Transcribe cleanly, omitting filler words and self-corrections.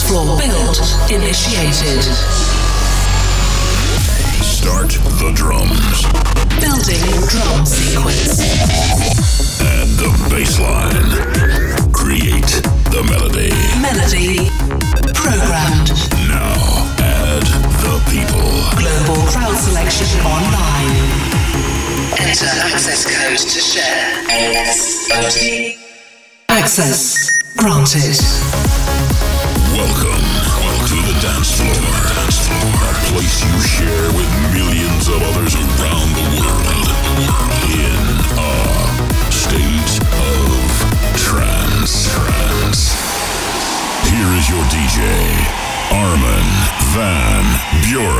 floor build initiated. Start the drums. Building drum sequence. Add the bass line. Create the melody. Melody programmed. Now add the people. Global crowd selection online. Enter access code to share. ASOT. Access granted. Welcome to the dance floor. A place you share with millions of others around the world. In a state of trance. Here is your DJ, Armin van Buuren.